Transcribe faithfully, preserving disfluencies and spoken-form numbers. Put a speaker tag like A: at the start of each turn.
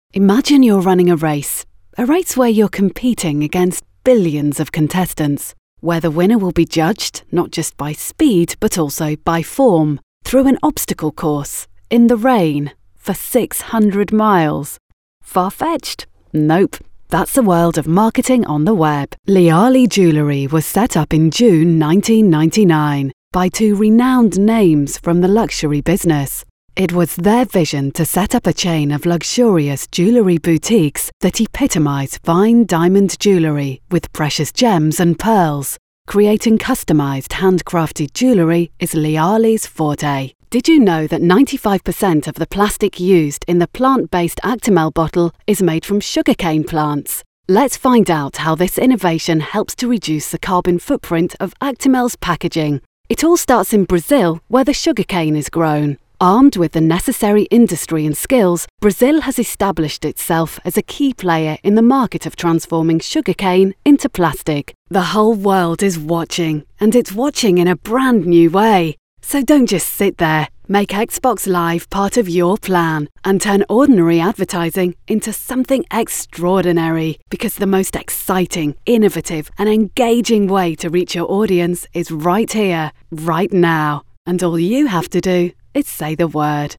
A: Imagine you're running a race, a race where you're competing against billions of contestants, where the winner will be judged not just by speed but also by form, through an obstacle course, in the rain, for six hundred miles. Far-fetched? Nope. That's the world of marketing on the web. Liali Jewellery was set up in June nineteen ninety-nine by two renowned names from the luxury business. It was their vision to set up a chain of luxurious jewellery boutiques that epitomise fine diamond jewellery with precious gems and pearls. Creating customised handcrafted jewellery is Liali's forte. Did you know that ninety-five percent of the plastic used in the plant-based Actimel bottle is made from sugarcane plants? Let's find out how this innovation helps to reduce the carbon footprint of Actimel's packaging. It all starts in Brazil, where the sugarcane is grown. Armed with the necessary industry and skills, Brazil has established itself as a key player in the market of transforming sugarcane into plastic. The whole world is watching, and it's watching in a brand new way. So don't just sit there. Make Xbox Live part of your plan and turn ordinary advertising into something extraordinary, because the most exciting, innovative, and engaging way to reach your audience is right here, right now. And all you have to do is say the word.